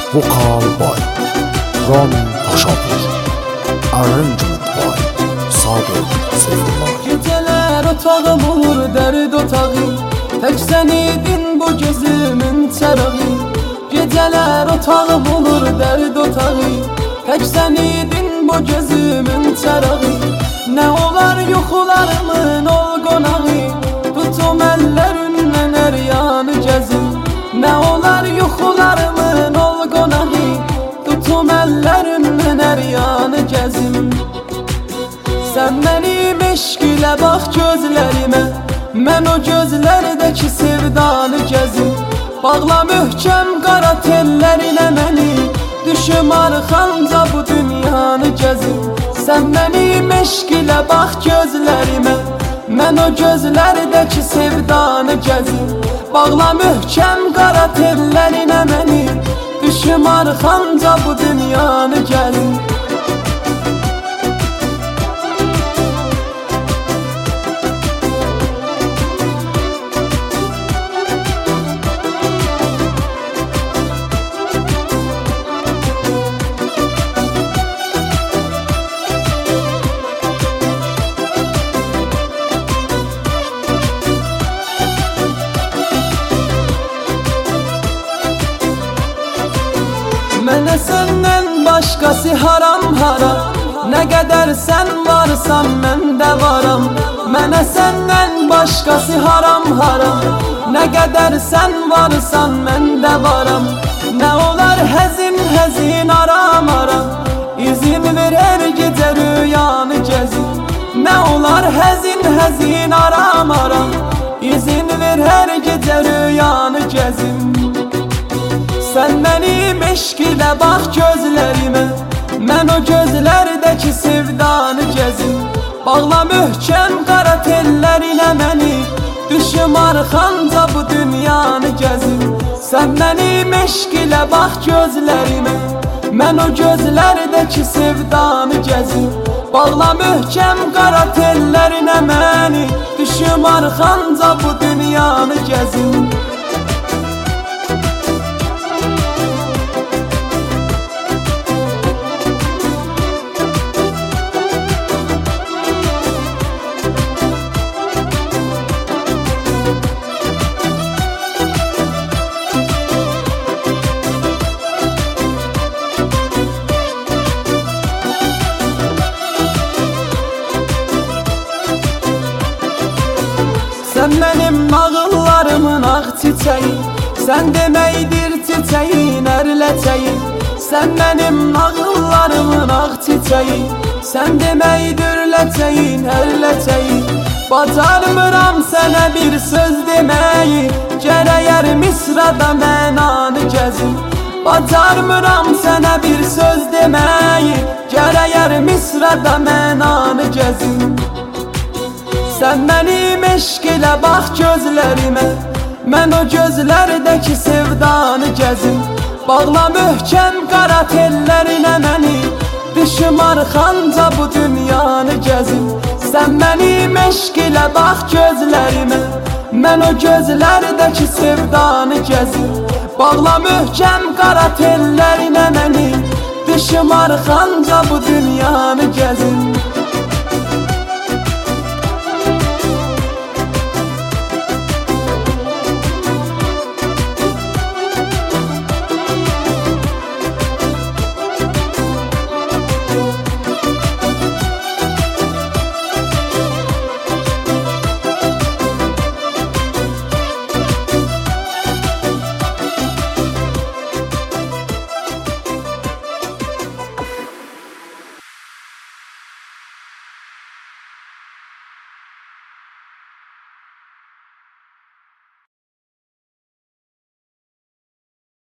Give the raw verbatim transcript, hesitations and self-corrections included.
Vocal by Ramin Paşapur. Arrangement by Sadık Seyfullah. Geceler otağım olur derd otağı, tek sen idin bu gözümün çarağı. Geceler otağım olur derd otağı, tek sen idin bu gözümün çarağı. Ne olar yuxularımın ol qonağı, tutum ellerinden her yanı gezim. Ne olar yuxularımın ol qonağı, tutum ellerinden her yanı gezim. Sen benim eşq ilə bax gözlərimə, mən o gözlərdəki sevdanı gəzim. Bağla möhkəm qara tellərinə məni, düşüm arxanca bu dünyanı gəzim. Sən benim eşq ilə bax gözlərimə, mən o gözlərdəki sevdanı gəzim. Bağla möhkəm qara tellərinə məni, düşüm arxanca bu dünyanı gəzim. Mənə səndən başqası haram haram, nə qədər sən varsan mən də varam. Mənə səndən başqası haram haram, nə qədər sən varsan mən də varam. Nə olar həzin həzin aram aram, izin ver hər gecə rüyanı gəzim. Nə olar həzin həzin aram aram, izin ver hər gecə rüyanı gəzim. Sən mənim eşq ilə bax gözlərimə, mən o gözlərdəki sevdanı gəzim. Bağla möhkəm qara tellərinə məni, düşüm arxanca bu dünyanı gəzim. Sən mənim eşq ilə bax gözlərimə, mən o gözlərdəki sevdanı gəzim. Bağla möhkəm qara tellərinə məni, düşüm arxanca bu dünyanı gəzim. Sən mənim nağıllarımın ağ çiçəyi, sən deməkdir çiçəyin ərləçəyi. Sən mənim nağıllarımın ağ çiçəyi, sən deməkdir ləçəyin ərləçəyi. Bacarmıram sənə bir söz deməyi, gərəyər misrada mənanı gəzim. Bacarmıram sənə bir söz deməyi, gərəyər misrada mənanı gəzim. Sən mənim eşq ilə bax gözlərimə, mən o gözlərdəki sevdanı gəzim. Bağla möhkəm qara tellərinə məni, düşüm arxanca bu dünyanı gəzim. Sən mənim eşq ilə bax gözlərimə, mən o gözlərdəki sevdanı gəzim. Bağla möhkəm qara tellərinə məni, düşüm arxanca bu dünyanı gəzim.